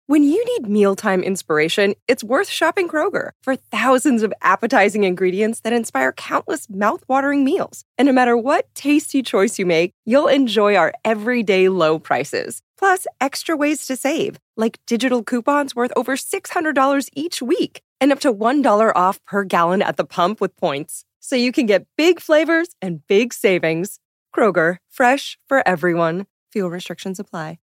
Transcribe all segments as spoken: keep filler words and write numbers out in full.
When you need mealtime inspiration, it's worth shopping Kroger for thousands of appetizing ingredients that inspire countless mouthwatering meals. And no matter what tasty choice you make, you'll enjoy our everyday low prices. Plus, extra ways to save, like digital coupons worth over six hundred dollars each week and up to one dollar off per gallon at the pump with points. So you can get big flavors and big savings. Kroger, fresh for everyone. Fuel restrictions apply.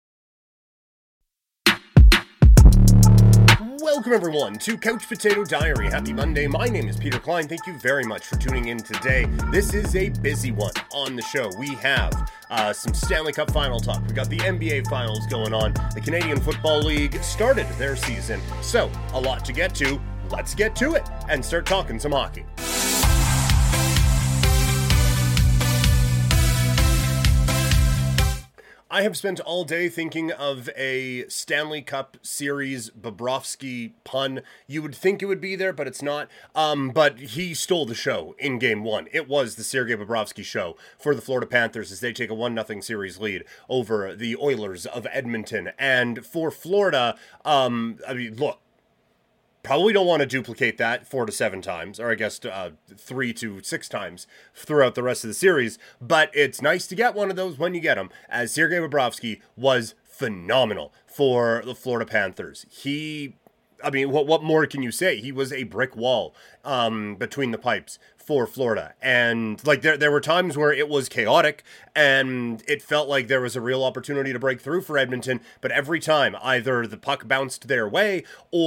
Welcome, everyone, to Couch Potato Diary. Happy Monday. My name is Peter Klein. Thank you very much for tuning in today. This is a busy one on the show. We have uh, some Stanley Cup final talk. We got the N B A finals going on. The Canadian Football League started their season. So, a lot to get to. Let's get to it and start talking some hockey. I have spent all day thinking of a Stanley Cup Series Bobrovsky pun. You would think it would be there, but it's not. Um, but he stole the show in game one. It was the Sergei Bobrovsky show for the Florida Panthers as they take a one nothing series lead over the Oilers of Edmonton. And for Florida, um, I mean, look, probably don't want to duplicate that four to seven times, or I guess uh, three to six times throughout the rest of the series. But it's nice to get one of those when you get them, as Sergei Bobrovsky was phenomenal for the Florida Panthers. He, I mean, what what more can you say? He was a brick wall um, between the pipes for Florida. And like there there were times where it was chaotic and it felt like there was a real opportunity to break through for Edmonton, but every time either the puck bounced their way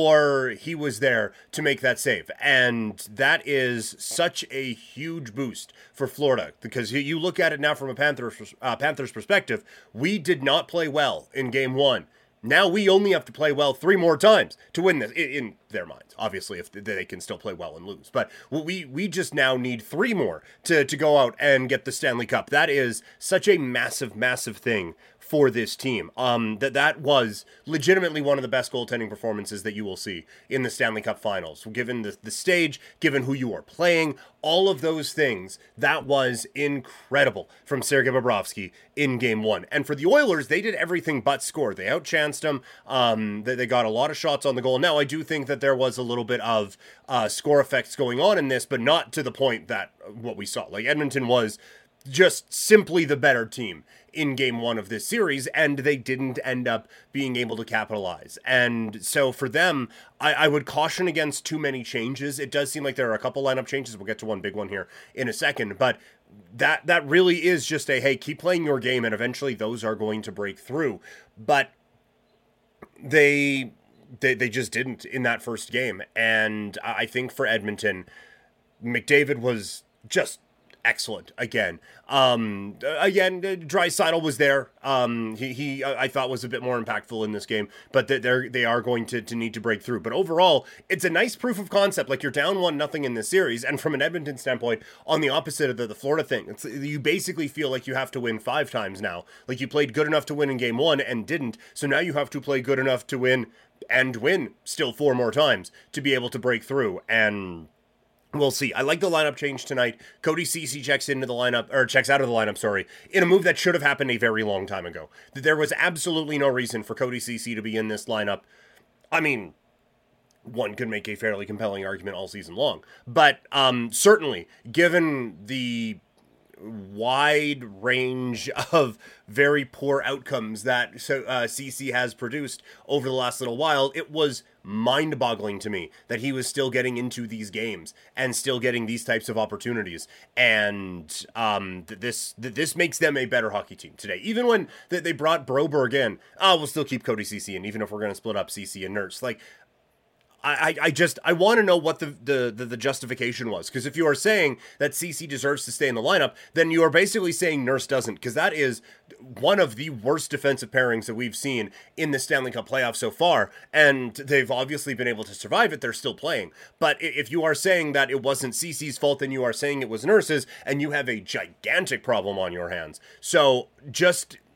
or he was there to make that save. And that is such a huge boost for Florida, because you look at it now from a Panthers uh, Panthers perspective. We did not play well in game one. Now we only have to play well three more times to win this, in their minds, obviously, if they can still play well and lose. But we we just now need three more to, to go out and get the Stanley Cup. That is such a massive, massive thing for this team. Um, that that was legitimately one of the best goaltending performances that you will see in the Stanley Cup Finals. Given the, the stage, given who you are playing, all of those things, that was incredible from Sergei Bobrovsky in game one. And for the Oilers, they did everything but score. They outchanced them. Um, they, they got a lot of shots on the goal. Now, I do think that there was a little bit of uh, score effects going on in this, but not to the point that what we saw. Like, Edmonton was just simply the better team in game one of this series, and they didn't end up being able to capitalize. And so for them, I, I would caution against too many changes. It does seem like there are a couple lineup changes. We'll get to one big one here in a second, but that that really is just a, hey, keep playing your game, and eventually those are going to break through. But they they, they just didn't in that first game. And I think for Edmonton, McDavid was just excellent again. Um, again, Draisaitl was there. Um, he, he, I thought was a bit more impactful in this game, but they're, they are going to, to need to break through. But overall, it's a nice proof of concept. Like, you're down one nothing in this series. And from an Edmonton standpoint, on the opposite of the, the Florida thing, it's, you basically feel like you have to win five times now. Like, you played good enough to win in game one and didn't. So now you have to play good enough to win and win still four more times to be able to break through. And we'll see. I like the lineup change tonight. Cody Ceci checks into the lineup, or checks out of the lineup, sorry, in a move that should have happened a very long time ago. There was absolutely no reason for Cody Ceci to be in this lineup. I mean, one could make a fairly compelling argument all season long. But um, certainly, given the wide range of very poor outcomes that so uh, C C has produced over the last little while, it was mind-boggling to me that he was still getting into these games and still getting these types of opportunities. And um, th- this th- this makes them a better hockey team today. Even when th- they brought Broberg in, oh, we'll still keep Cody Ceci in, even if we're going to split up Ceci and Nurse. Like, I, I just, I want to know what the, the, the, the justification was. Because if you are saying that Ceci deserves to stay in the lineup, then you are basically saying Nurse doesn't. Because that is one of the worst defensive pairings that we've seen in the Stanley Cup playoffs so far. And they've obviously been able to survive it. They're still playing. But if you are saying that it wasn't Ceci's fault, then you are saying it was Nurse's, and you have a gigantic problem on your hands. So just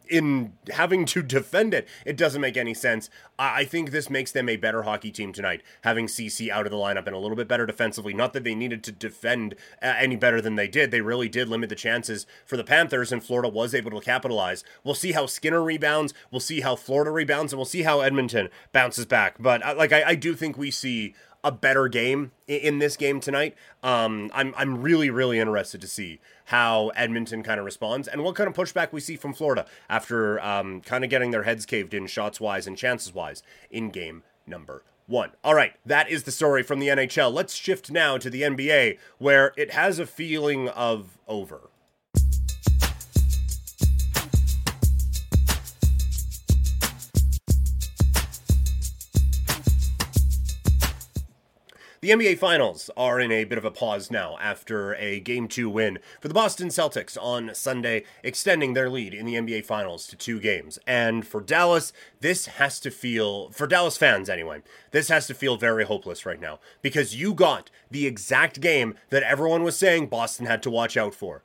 in having to defend it, it doesn't make any sense. I think this makes them a better hockey team tonight, having Ceci out of the lineup and a little bit better defensively. Not that they needed to defend uh, any better than they did. They really did limit the chances for the Panthers, and Florida was able to capitalize. We'll see how Skinner rebounds, we'll see how Florida rebounds, and we'll see how Edmonton bounces back. But uh, like I, I do think we see a better game in this game tonight. Um, I'm I'm really, really interested to see how Edmonton kind of responds and what kind of pushback we see from Florida after um, kind of getting their heads caved in shots-wise and chances-wise in game number one. All right, that is the story from the N H L. Let's shift now to the N B A, where it has a feeling of over. The N B A Finals are in a bit of a pause now after a Game two win for the Boston Celtics on Sunday, extending their lead in the N B A Finals to two games. And for Dallas, this has to feel, for Dallas fans anyway, this has to feel very hopeless right now, because you got the exact game that everyone was saying Boston had to watch out for,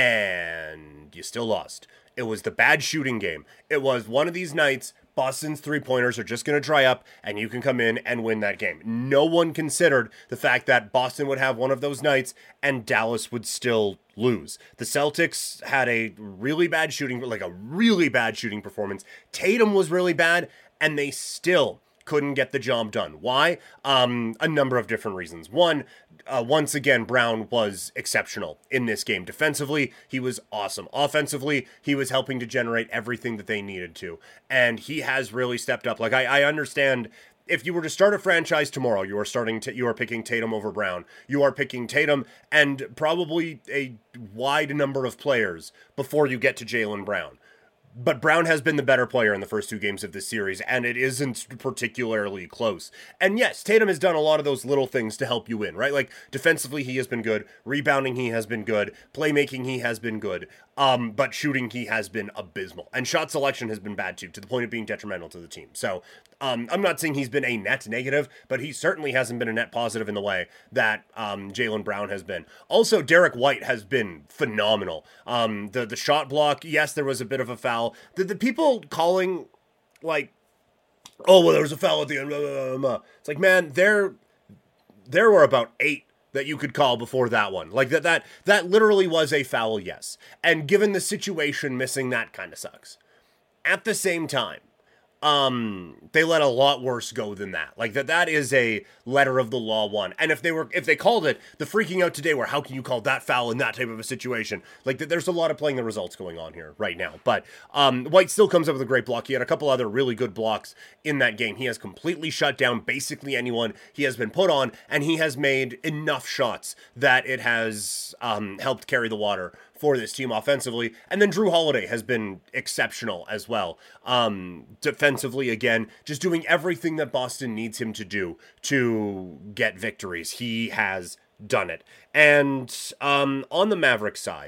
and you still lost. It was the bad shooting game. It was one of these nights Boston's three-pointers are just going to dry up, and you can come in and win that game. No one considered the fact that Boston would have one of those nights, and Dallas would still lose. The Celtics had a really bad shooting, like a really bad shooting performance. Tatum was really bad, and they still couldn't get the job done. Why? Um, a number of different reasons. One, uh, once again, Brown was exceptional in this game. Defensively, he was awesome. Offensively, he was helping to generate everything that they needed to. And he has really stepped up. Like, I, I understand if you were to start a franchise tomorrow, you are starting to, you are picking Tatum over Brown. You are picking Tatum and probably a wide number of players before you get to Jaylen Brown. But Brown has been the better player in the first two games of this series, and it isn't particularly close. And yes, Tatum has done a lot of those little things to help you win, right? Like, defensively, he has been good. Rebounding, he has been good. Playmaking, he has been good. Um, but shooting, he has been abysmal. And shot selection has been bad, too, to the point of being detrimental to the team. So, um, I'm not saying he's been a net negative, but he certainly hasn't been a net positive in the way that um, Jaylen Brown has been. Also, Derek White has been phenomenal. Um, the, the shot block, yes, there was a bit of a foul. The, the people calling, like, oh, well, there was a foul at the end. Blah, blah, blah. It's like, man, there, there were about eight that you could call before that one. Like, that, that, that literally was a foul, yes. And given the situation, missing that kind of sucks. At the same time, Um, they let a lot worse go than that. Like that, that is a letter of the law one. And if they were, if they called it the freaking out today, where how can you call that foul in that type of a situation? Like there's a lot of playing the results going on here right now. But um, White still comes up with a great block. He had a couple other really good blocks in that game. He has completely shut down basically anyone he has been put on, and he has made enough shots that it has um, helped carry the water for this team offensively. And then Drew Holiday has been exceptional as well. Um, defensively, again, just doing everything that Boston needs him to do to get victories. He has done it. And um, on the Mavericks side,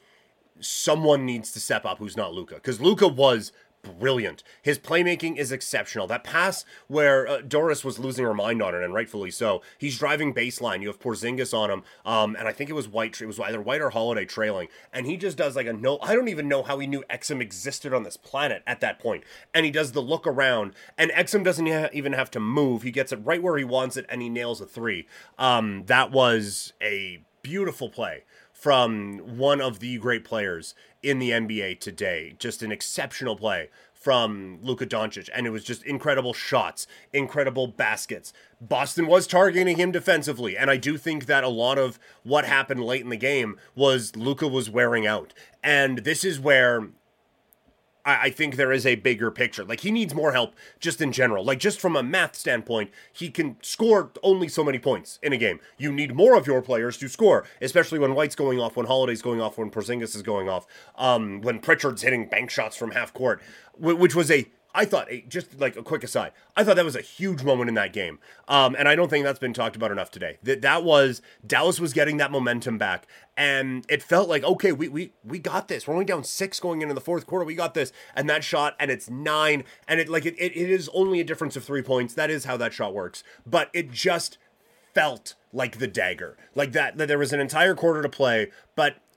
someone needs to step up who's not Luka, because Luka was brilliant. His playmaking is exceptional. That pass where uh, Doris was losing her mind on it, and rightfully so. He's driving baseline. You have Porzingis on him, um, and I think it was White. It was either White or Holiday trailing, and he just does like a no. I don't even know how he knew Exum existed on this planet at that point. And he does the look around, and Exum doesn't ha- even have to move. He gets it right where he wants it, and he nails a three. Um, that was a beautiful play from one of the great players in the N B A today. Just an exceptional play from Luka Doncic, and it was just incredible shots, incredible baskets. Boston was targeting him defensively, and I do think that a lot of what happened late in the game was Luka was wearing out. And this is where I think there is a bigger picture. Like, he needs more help just in general. Like, just from a math standpoint, he can score only so many points in a game. You need more of your players to score, especially when White's going off, when Holiday's going off, when Porzingis is going off, um, when Pritchard's hitting bank shots from half court, which was a, I thought, a, just like a quick aside, I thought that was a huge moment in that game. Um, and I don't think that's been talked about enough today. That that was, Dallas was getting that momentum back. And it felt like, okay, we we we got this. We're only down six going into the fourth quarter. We got this. And that shot, and it's nine. And it like it, it, it is only a difference of three points. That is how that shot works. But it just felt like the dagger. Like that, that there was an entire quarter to play, but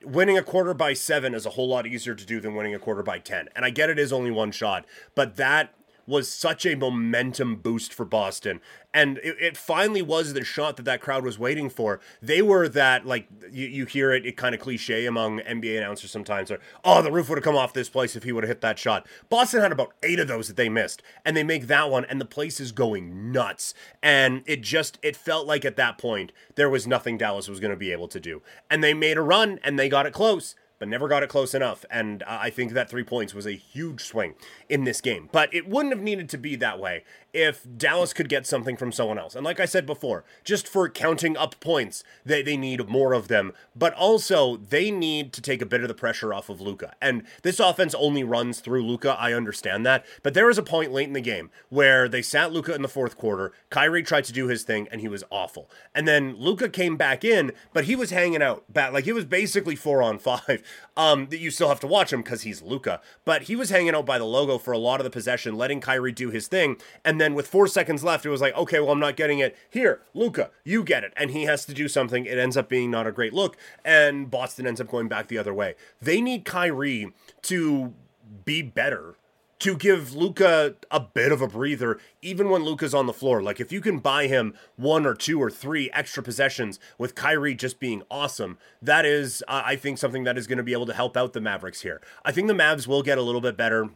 winning a quarter by seven is a whole lot easier to do than winning a quarter by ten. And I get it is only one shot, but that was such a momentum boost for Boston. And it, it finally was the shot that that crowd was waiting for. They were that, like, you, you hear it, it kind of cliche among N B A announcers sometimes, or, oh, the roof would have come off this place if he would have hit that shot. Boston had about eight of those that they missed, and they make that one, and the place is going nuts. And it just, it felt like at that point, there was nothing Dallas was going to be able to do. And they made a run, and they got it close, but never got it close enough. And uh, I think that three points was a huge swing in this game. But it wouldn't have needed to be that way if Dallas could get something from someone else. And like I said before, just for counting up points, they, they need more of them. But also, they need to take a bit of the pressure off of Luka. And this offense only runs through Luka, I understand that. But there was a point late in the game where they sat Luka in the fourth quarter, Kyrie tried to do his thing, and he was awful. And then Luka came back in, but he was hanging out. Like, it was basically four on five. Um, that you still have to watch him because he's Luka. But he was hanging out by the logo for a lot of the possession, letting Kyrie do his thing. And then with four seconds left, it was like, okay, well, I'm not getting it. Here, Luka, you get it. And he has to do something. It ends up being not a great look. And Boston ends up going back the other way. They need Kyrie to be better, to give Luka a bit of a breather, even when Luka's on the floor. Like, if you can buy him one or two or three extra possessions with Kyrie just being awesome, that is, uh, I think, something that is going to be able to help out the Mavericks here. I think the Mavs will get a little bit better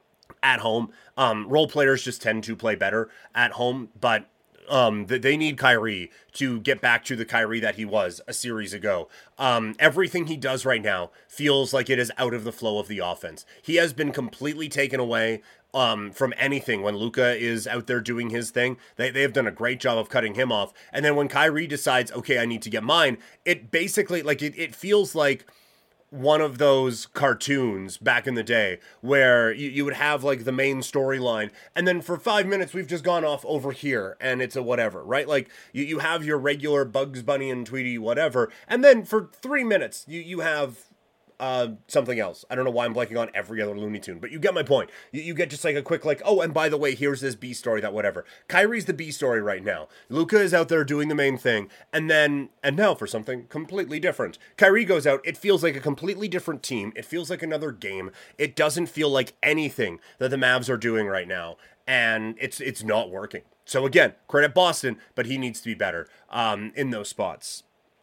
at home. Um, role players just tend to play better at home, but Um, they need Kyrie to get back to the Kyrie that he was a series ago. Um, everything he does right now feels like it is out of the flow of the offense. He has been completely taken away um, from anything when Luka is out there doing his thing. They, they have done a great job of cutting him off. And then when Kyrie decides, okay, I need to get mine, it basically, like, it, it feels like one of those cartoons back in the day where you, you would have like the main storyline, and then for five minutes we've just gone off over here and it's a whatever, right? Like you, you have your regular Bugs Bunny and Tweety whatever, and then for three minutes you, you have uh, something else. I don't know why I'm blanking on every other Looney Tune, but you get my point. You, you get just like a quick like, oh, and by the way, here's this B story, that whatever. Kyrie's the B story right now. Luka is out there doing the main thing, and then, and now for something completely different. Kyrie goes out, it feels like a completely different team. It feels like another game. It doesn't feel like anything that the Mavs are doing right now, and it's it's not working. So again, credit Boston, but he needs to be better um, in those spots.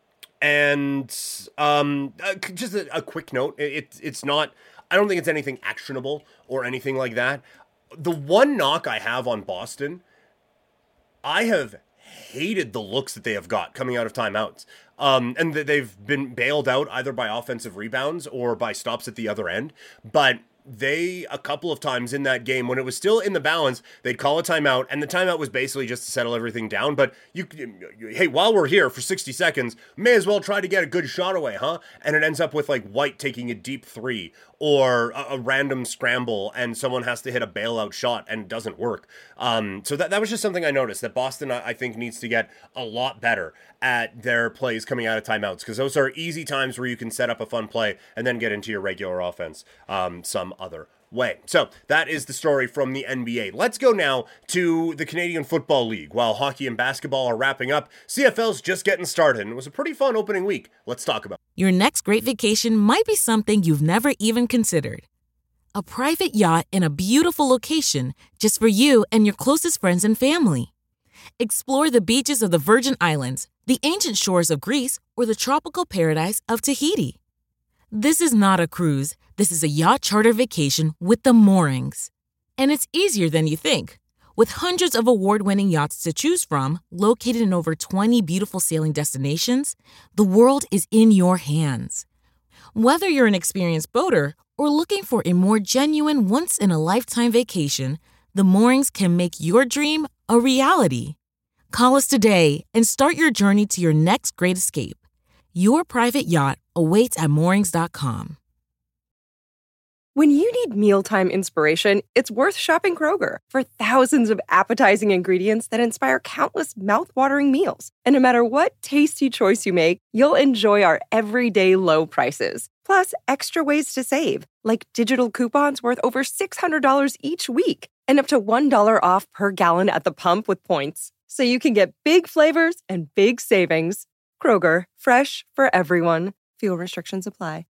And um, uh, just a, a quick note, it, it, it's not, I don't think it's anything actionable or anything like that. The one knock I have on Boston, I have hated the looks that they have got coming out of timeouts. Um, and that they've been bailed out either by offensive rebounds or by stops at the other end. But they, a couple of times in that game, when it was still in the balance, they'd call a timeout, and the timeout was basically just to settle everything down. But you, hey, while we're here for sixty seconds, may as well try to get a good shot away, huh? And it ends up with like White taking a deep three or a, a random scramble, and someone has to hit a bailout shot and it doesn't work. Um, so that, that was just something I noticed, that Boston, I, I think, needs to get a lot better at their plays coming out of timeouts, because those are easy times where you can set up a fun play and then get into your regular offense um, some other way. So that is the story from the N B A. Let's go now to the Canadian Football League. While hockey and basketball are wrapping up, C F L's just getting started, and it was a pretty fun opening week. Let's talk about it. Your next great vacation might be something you've never even considered. A private yacht in a beautiful location just for you and your closest friends and family. Explore the beaches of the Virgin Islands, the ancient shores of Greece, or the tropical paradise of Tahiti. This is not a cruise. This is a yacht charter vacation with the moorings. And it's easier than you think. With hundreds of award-winning yachts to choose from, located in over twenty beautiful sailing destinations, the world is in your hands. Whether you're an experienced boater or looking for a more genuine once-in-a-lifetime vacation, the moorings can make your dream a reality. Call us today and start your journey to your next great escape. Your private yacht awaits at moorings dot com. When you need mealtime inspiration, it's worth shopping Kroger for thousands of appetizing ingredients that inspire countless mouth-watering meals. And no matter what tasty choice you make, you'll enjoy our everyday low prices. Plus, extra ways to save, like digital coupons worth over six hundred dollars each week and up to one dollar off per gallon at the pump with points. So you can get big flavors and big savings. Kroger, fresh for everyone. Fuel restrictions apply.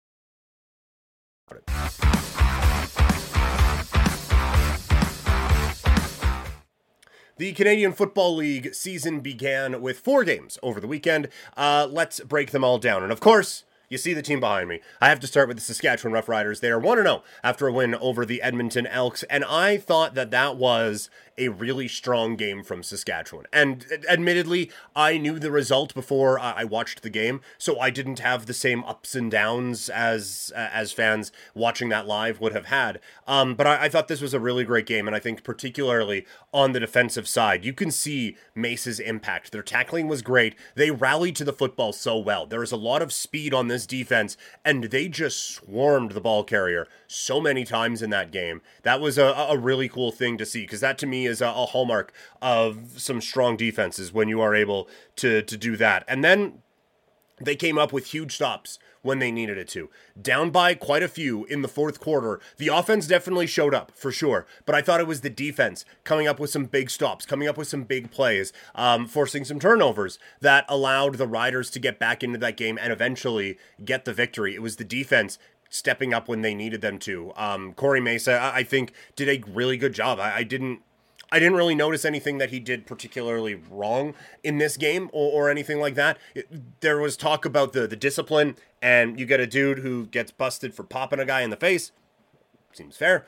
The Canadian Football League season began with four games over the weekend. Uh, let's break them all down. And of course, you see the team behind me. I have to start with the Saskatchewan Roughriders. They are one and oh after a win over the Edmonton Elks, and I thought that that was a really strong game from Saskatchewan. And admittedly, I knew the result before I watched the game, so I didn't have the same ups and downs as uh, as fans watching that live would have had. Um, but I, I thought this was a really great game, and I think particularly on the defensive side, you can see Mace's impact. Their tackling was great. They rallied to the football so well. There is a lot of speed on this defense, and they just swarmed the ball carrier so many times in that game. That was a, a really cool thing to see, because that to me is a, a hallmark of some strong defenses when you are able to to do that. And then they came up with huge stops when they needed it to. Down by quite a few in the fourth quarter. The offense definitely showed up, for sure. But I thought it was the defense coming up with some big stops, coming up with some big plays, um, forcing some turnovers that allowed the Riders to get back into that game and eventually get the victory. It was the defense stepping up when they needed them to. Um, Corey Mesa, I, I think, did a really good job. I, I didn't I didn't really notice anything that he did particularly wrong in this game or, or anything like that. It, there was talk about the, the discipline, and you get a dude who gets busted for popping a guy in the face. Seems fair.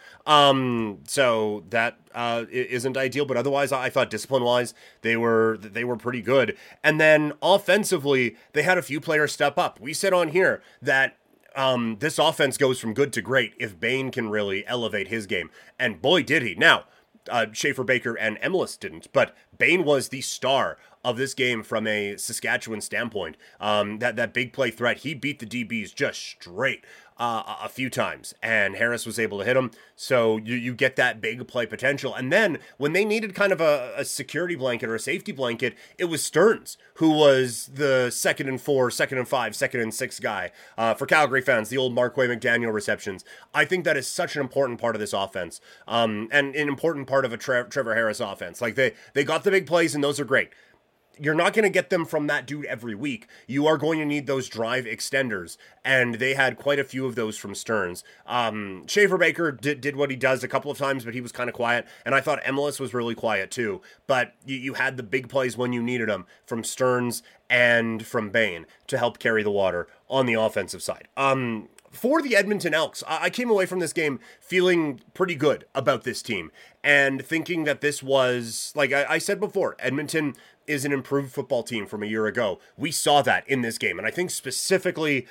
Um, so that uh, isn't ideal, but otherwise I thought discipline-wise they were they were pretty good. And then offensively, they had a few players step up. We said on here that um, this offense goes from good to great if Bain can really elevate his game. And boy, did he. Now, Uh, Schaefer Baker and Emilus didn't, but Bain was the star of this game from a Saskatchewan standpoint. Um, that, that big play threat, he beat the D Bs just straight uh, a few times, and Harris was able to hit him, so you, you get that big play potential. And then when they needed kind of a, a security blanket or a safety blanket, it was Stearns, who was the second and four, second and five, second and six guy. Uh, for Calgary fans, the old Markway McDaniel receptions. I think that is such an important part of this offense, um, and an important part of a Tre- Trevor Harris offense. Like, they, they got the big plays, and those are great. You're not going to get them from that dude every week. You are going to need those drive extenders, and they had quite a few of those from Stearns. Um, Schaefer Baker did, did what he does a couple of times, but he was kind of quiet, and I thought Emilus was really quiet too. But you, you had the big plays when you needed them from Stearns and from Bain to help carry the water on the offensive side. Um, For the Edmonton Elks, I came away from this game feeling pretty good about this team and thinking that this was, like I, I said before, Edmonton is an improved football team from a year ago. We saw that in this game, and I think specifically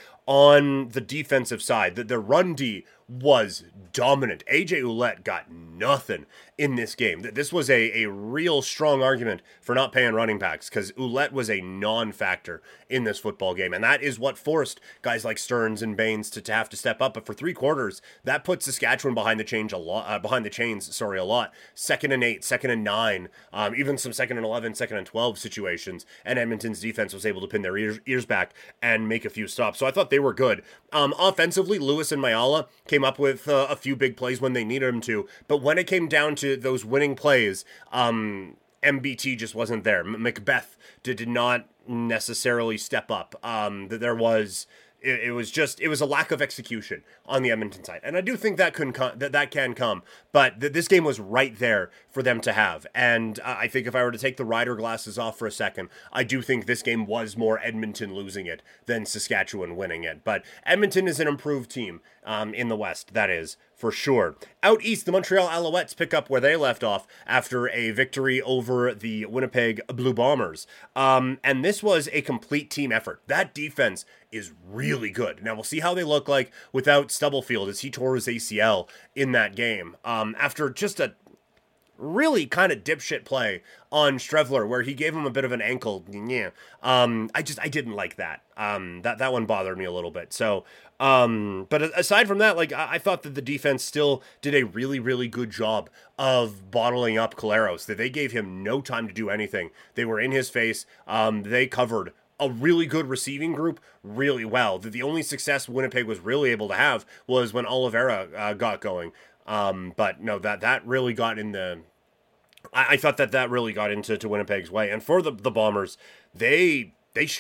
on the defensive side, that the run D was dominant. A J Ouellette got nothing in this game. This was a, a real strong argument for not paying running backs, because Ouellette was a non-factor in this football game, and that is what forced guys like Stearns and Baines to, to have to step up. But for three quarters, that put Saskatchewan behind the change a lot. Uh, behind the chains, sorry, a lot. Second and eight, second and nine, um, even some second and eleven, second and twelve situations, and Edmonton's defense was able to pin their ears, ears back and make a few stops. So I thought they were good. Um, offensively, Lewis and Mayala came up with uh, a few big plays when they needed them to, but when it came down to those winning plays, um, M B T just wasn't there. M- Macbeth did, did not necessarily step up. Um, there was... It, it was just, it was a lack of execution on the Edmonton side. And I do think that can come, that, that can come, but th- this game was right there for them to have. And uh, I think if I were to take the Rider glasses off for a second, I do think this game was more Edmonton losing it than Saskatchewan winning it. But Edmonton is an improved team um, in the West, that is, for sure. Out east, the Montreal Alouettes pick up where they left off after a victory over the Winnipeg Blue Bombers. Um, and this was a complete team effort. That defense is really good. Now, we'll see how they look like without Stubblefield, as he tore his A C L in that game. Um, after just a really kind of dipshit play on Strevler, where he gave him a bit of an ankle. Yeah. Um, I just, I didn't like that. Um, that, that one bothered me a little bit. So, um, but aside from that, like, I, I thought that the defense still did a really, really good job of bottling up Collaros, that they gave him no time to do anything. They were in his face. Um, they covered a really good receiving group really well. The, the only success Winnipeg was really able to have was when Oliveira uh, got going. Um, but no, that, that really got in the, I, I thought that that really got into to Winnipeg's way. And for the, the Bombers, they, they struggled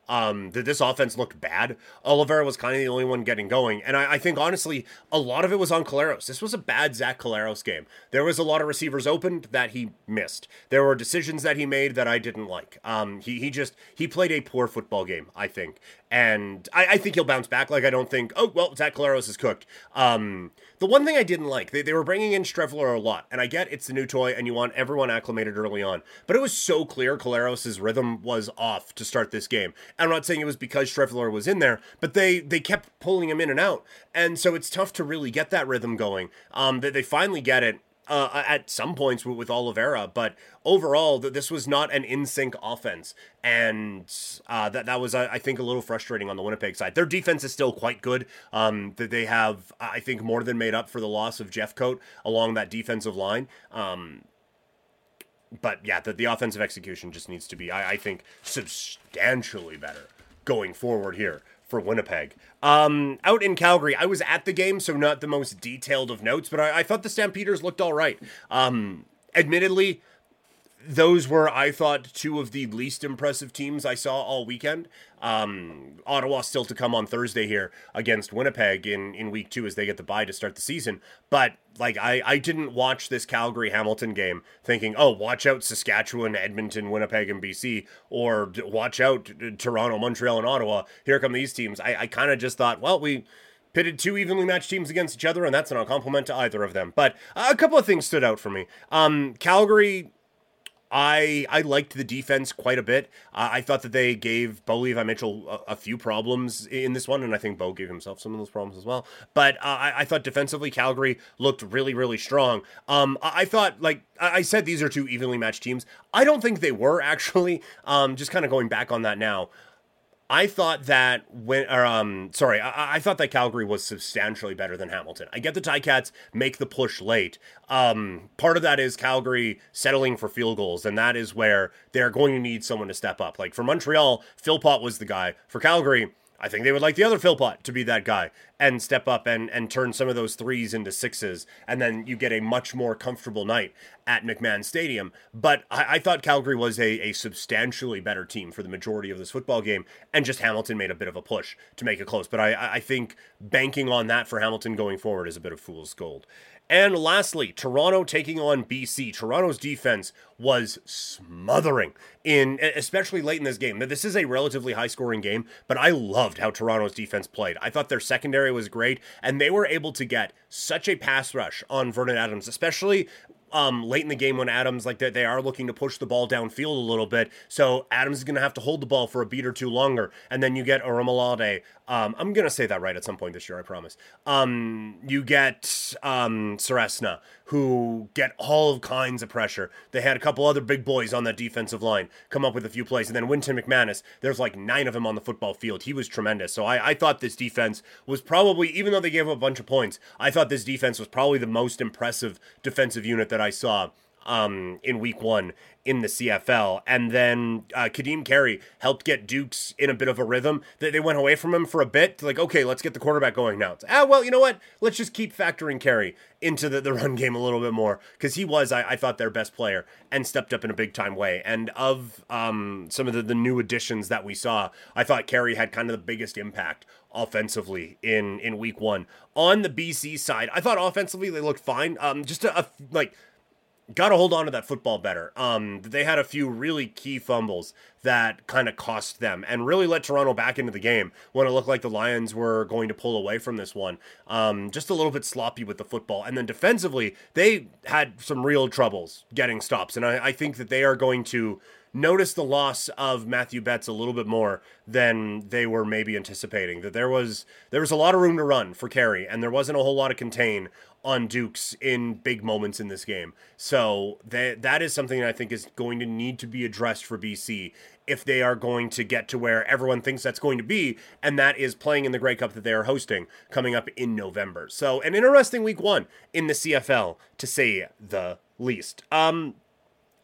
Um, that this offense looked bad. Oliveira was kind of the only one getting going. And I, I think, honestly, a lot of it was on Collaros. This was a bad Zach Collaros game. There was a lot of receivers opened that he missed. There were decisions that he made that I didn't like. Um, he, he just, he played a poor football game, I think. And I, I think he'll bounce back. Like, I don't think, oh, well, Zach Collaros is cooked. Um, the one thing I didn't like, they, they were bringing in Streffler a lot. And I get it's the new toy and you want everyone acclimated early on. But it was so clear Collaros' rhythm was off to start this game. I'm not saying it was because Streffler was in there, but they they kept pulling him in and out. And so it's tough to really get that rhythm going. Um, they, they finally get it. Uh, at some points with, with Oliveira, but overall, th- this was not an in-sync offense, and uh, that that was, uh, I think, a little frustrating on the Winnipeg side. Their defense is still quite good. Um, that they have, I think, more than made up for the loss of Jeffcoat along that defensive line. Um, but yeah, the, the offensive execution just needs to be, I, I think, substantially better going forward here for Winnipeg. Um, out in Calgary, I was at the game, so not the most detailed of notes, but I, I thought the Stampeders looked all right. Um, admittedly, those were, I thought, two of the least impressive teams I saw all weekend. Um, Ottawa still to come on Thursday here against Winnipeg in, in week two as they get the bye to start the season. But, like, I, I didn't watch this Calgary-Hamilton game thinking, oh, watch out Saskatchewan, Edmonton, Winnipeg, and B C, or watch out Toronto, Montreal, and Ottawa. Here come these teams. I, I kind of just thought, well, we pitted two evenly matched teams against each other, and that's not a compliment to either of them. But uh, a couple of things stood out for me. Um, Calgary... I I liked the defense quite a bit. Uh, I thought that they gave Bo Levi Mitchell a, a few problems in this one, and I think Bo gave himself some of those problems as well. But uh, I, I thought defensively, Calgary looked really, really strong. Um, I, I thought, like I said, these are two evenly matched teams. I don't think they were, actually. Um, just kind of going back on that now. I thought that when, or, um, sorry, I, I thought that Calgary was substantially better than Hamilton. I get the Ticats make the push late. Um, part of that is Calgary settling for field goals, and that is where they're going to need someone to step up. Like for Montreal, Philpott was the guy. For Calgary, I think they would like the other Philpott to be that guy and step up and, and turn some of those threes into sixes. And then you get a much more comfortable night at McMahon Stadium. But I, I thought Calgary was a, a substantially better team for the majority of this football game. And just Hamilton made a bit of a push to make it close. But I, I think banking on that for Hamilton going forward is a bit of fool's gold. And lastly, Toronto taking on B C. Toronto's defense was smothering, in especially late in this game. This is a relatively high-scoring game, but I loved how Toronto's defense played. I thought their secondary was great, and they were able to get such a pass rush on Vernon Adams, especially Um, late in the game when Adams, like, they, they are looking to push the ball downfield a little bit. So Adams is going to have to hold the ball for a beat or two longer. And then you get Oromalade. Um, I'm going to say that right at some point this year, I promise. Um, you get um, Seresna, who get all kinds of pressure. They had a couple other big boys on that defensive line come up with a few plays. And then Winton McManus, there's like nine of them on the football field. He was tremendous. So I, I thought this defense was probably, even though they gave up a bunch of points, I thought this defense was probably the most impressive defensive unit that I saw um, in week one in the C F L. And then uh, Kadeem Carey helped get Dukes in a bit of a rhythm. They, they went away from him for a bit. Like, okay, let's get the quarterback going now. It's, ah, well, you know what? Let's just keep factoring Carey into the, the run game a little bit more, because he was, I, I thought, their best player and stepped up in a big-time way. And of um, some of the, the new additions that we saw, I thought Carey had kind of the biggest impact offensively in, in week one. On the B C side, I thought offensively they looked fine. Um, just a, a like... Got to hold on to that football better. Um, they had a few really key fumbles that kind of cost them and really let Toronto back into the game when it looked like the Lions were going to pull away from this one. Um, just a little bit sloppy with the football. And then defensively, they had some real troubles getting stops. And I, I think that they are going to notice the loss of Matthew Betts a little bit more than they were maybe anticipating. That there was there was a lot of room to run for Carey, and there wasn't a whole lot of contain on Dukes in big moments in this game. So that that is something that I think is going to need to be addressed for B C if they are going to get to where everyone thinks that's going to be, and that is playing in the Grey Cup that they are hosting coming up in November. So an interesting week one in the C F L, to say the least. Um,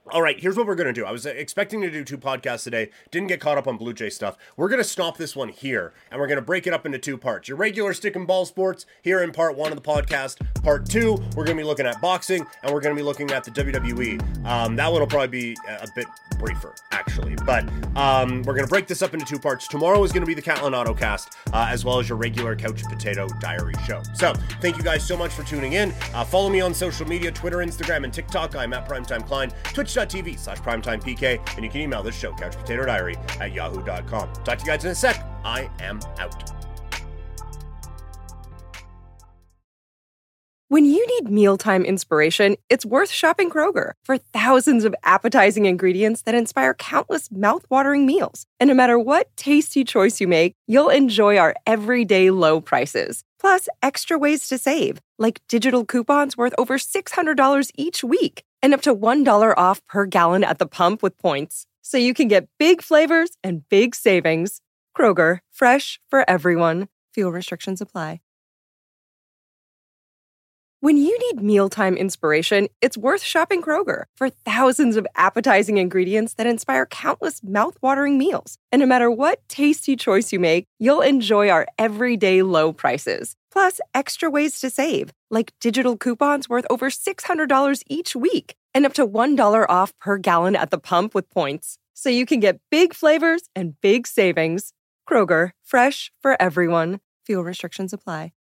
All right, here's what we're going to do. I was expecting to do two podcasts today. Didn't get caught up on Blue Jay stuff. We're going to stop this one here, and we're going to break it up into two parts. Your regular stick and ball sports here in part one of the podcast. Part two, we're going to be looking at boxing, and we're going to be looking at the W W E. Um, that one will probably be a bit briefer, actually. But um, we're going to break this up into two parts. Tomorrow is going to be the Catlin Autocast, uh, as well as your regular Couch Potato Diary show. So, thank you guys so much for tuning in. Uh, follow me on social media, Twitter, Instagram, and TikTok. I'm at Primetime Klein. Twitch.tv slash Primetime PK. And you can email this show, Couch Potato Diary at yahoo dot com. Talk to you guys in a sec. I am out. When you need mealtime inspiration, it's worth shopping Kroger for thousands of appetizing ingredients that inspire countless mouth-watering meals. And no matter what tasty choice you make, you'll enjoy our everyday low prices. Plus, extra ways to save, like digital coupons worth over six hundred dollars each week and up to one dollar off per gallon at the pump with points. So you can get big flavors and big savings. Kroger, fresh for everyone. Fuel restrictions apply. When you need mealtime inspiration, it's worth shopping Kroger for thousands of appetizing ingredients that inspire countless mouth-watering meals. And no matter what tasty choice you make, you'll enjoy our everyday low prices. Plus, extra ways to save, like digital coupons worth over six hundred dollars each week and up to one dollar off per gallon at the pump with points. So you can get big flavors and big savings. Kroger, fresh for everyone. Fuel restrictions apply.